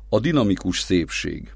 A dinamikus szépség.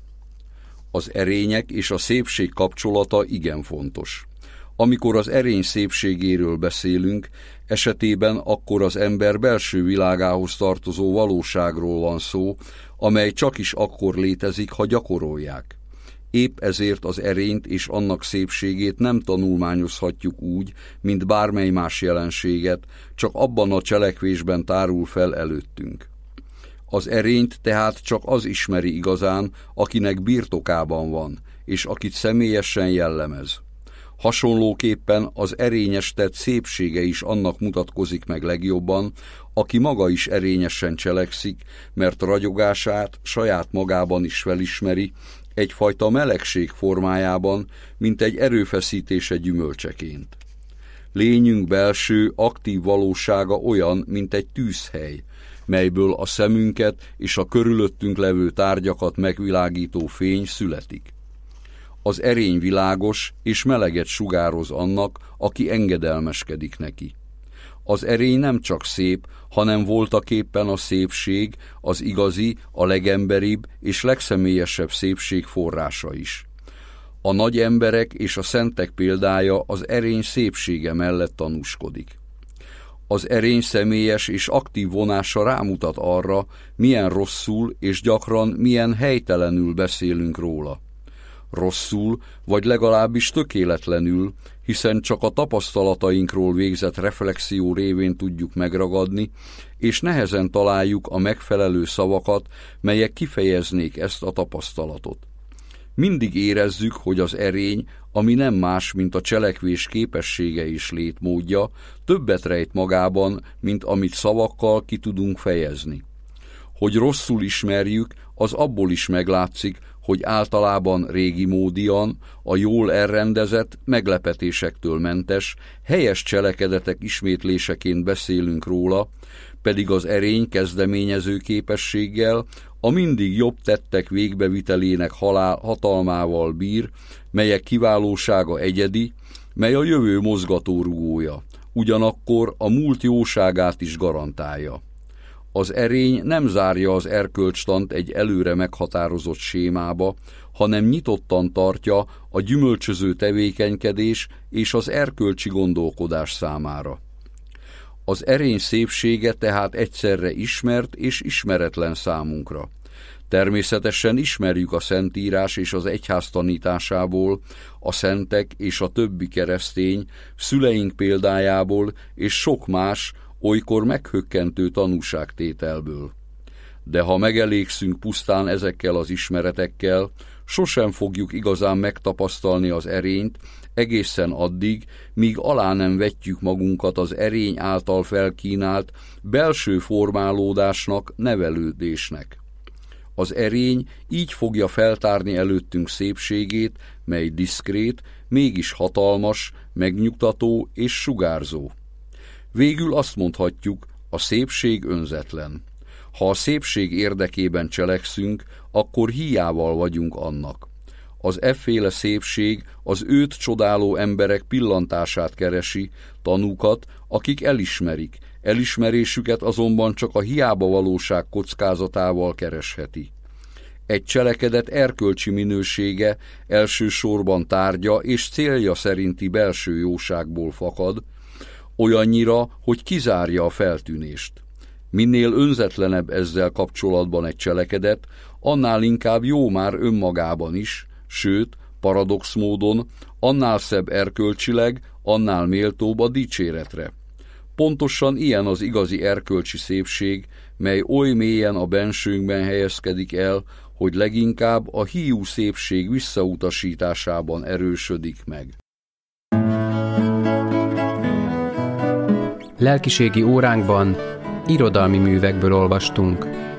Az erények és a szépség kapcsolata igen fontos. Amikor az erény szépségéről beszélünk, esetében akkor az ember belső világához tartozó valóságról van szó, amely csak is akkor létezik, ha gyakorolják. Épp ezért az erényt és annak szépségét nem tanulmányozhatjuk úgy, mint bármely más jelenséget, csak abban a cselekvésben tárul fel előttünk. Az erényt tehát csak az ismeri igazán, akinek birtokában van, és akit személyesen jellemez. Hasonlóképpen az erényes tett szépsége is annak mutatkozik meg legjobban, aki maga is erényesen cselekszik, mert ragyogását saját magában is felismeri, egyfajta melegség formájában, mint egy erőfeszítése gyümölcseként. Lényünk belső, aktív valósága olyan, mint egy tűzhely, melyből a szemünket és a körülöttünk levő tárgyakat megvilágító fény születik. Az erény világos és meleget sugároz annak, aki engedelmeskedik neki. Az erény nem csak szép, hanem voltaképpen a szépség, az igazi, a legemberibb és legszemélyesebb szépség forrása is. A nagy emberek és a szentek példája az erény szépsége mellett tanúskodik. Az erény személyes és aktív vonása rámutat arra, milyen rosszul és gyakran milyen helytelenül beszélünk róla. Rosszul, vagy legalábbis tökéletlenül, hiszen csak a tapasztalatainkról végzett reflexió révén tudjuk megragadni, és nehezen találjuk a megfelelő szavakat, melyek kifejeznék ezt a tapasztalatot. Mindig érezzük, hogy az erény, ami nem más, mint a cselekvés képessége és létmódja, többet rejt magában, mint amit szavakkal ki tudunk fejezni. Hogy rosszul ismerjük, az abból is meglátszik, hogy általában régimódian, a jól elrendezett, meglepetésektől mentes, helyes cselekedetek ismétléseként beszélünk róla, pedig az erény kezdeményező képességgel, a mindig jobb tettek végbevitelének hatalmával bír, melyek kiválósága egyedi, mely a jövő mozgatórugója, ugyanakkor a múlt jóságát is garantálja. Az erény nem zárja az erkölcstant egy előre meghatározott sémába, hanem nyitottan tartja a gyümölcsöző tevékenykedés és az erkölcsi gondolkodás számára. Az erény szépsége tehát egyszerre ismert és ismeretlen számunkra. Természetesen ismerjük a Szentírás és az egyház tanításából, a szentek és a többi keresztény, szüleink példájából és sok más, olykor meghökkentő tanúságtételből. De ha megelégszünk pusztán ezekkel az ismeretekkel, sosem fogjuk igazán megtapasztalni az erényt, egészen addig, míg alá nem vetjük magunkat az erény által felkínált belső formálódásnak, nevelődésnek. Az erény így fogja feltárni előttünk szépségét, mely diszkrét, mégis hatalmas, megnyugtató és sugárzó. Végül azt mondhatjuk, a szépség önzetlen. Ha a szépség érdekében cselekszünk, akkor híjával vagyunk annak. Az efféle szépség az őt csodáló emberek pillantását keresi, tanúkat, akik elismerik, elismerésüket azonban csak a hiába valóság kockázatával keresheti. Egy cselekedet erkölcsi minősége elsősorban tárgya és célja szerinti belső jóságból fakad, olyannyira, hogy kizárja a feltűnést. Minél önzetlenebb ezzel kapcsolatban egy cselekedet, annál inkább jó már önmagában is, sőt, paradox módon, annál szebb erkölcsileg, annál méltóbb a dicséretre. Pontosan ilyen az igazi erkölcsi szépség, mely oly mélyen a bensőnkben helyezkedik el, hogy leginkább a híjú szépség visszautasításában erősödik meg. Lelkiségi óránkban irodalmi művekből olvastunk.